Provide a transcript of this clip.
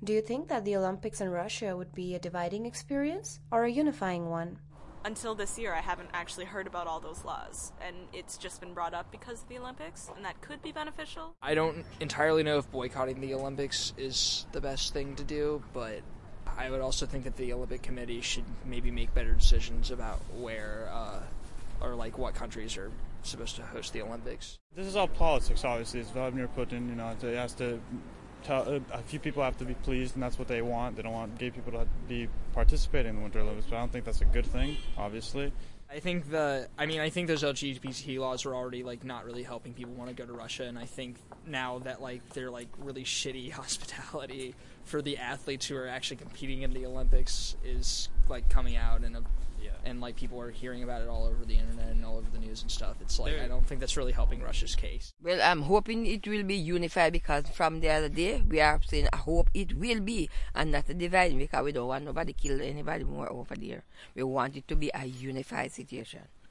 Do you think that the Olympics in Russia would be a dividing experience or a unifying one? Until this year, I haven't actually heard about all those laws, and it's just been brought up because of the Olympics, and that could be beneficial. I don't entirely know if boycotting the Olympics is the best thing to do, but I would also think that the Olympic Committee should maybe make better decisions about where or like what countries are supposed to host the Olympics. This is all politics, obviously. It's Vladimir Putin, it has to a few people have to be pleased, and that's what they want. They don't want gay people to be participating in the Winter Olympics, but I don't think that's a good thing, obviously. I think those LGBT laws were already not really helping people want to go to Russia, and I think now that they're really shitty hospitality for the athletes who are actually competing in the Olympics is coming out, and people are hearing about it all over the internet and all over the news and stuff. It's I don't think that's really helping Russia's case. Well, I'm hoping it will be unified, because from the other day we are saying I hope it will be, and not a dividing, because we don't want nobody kill anybody more over there. We want it to be a unified situation.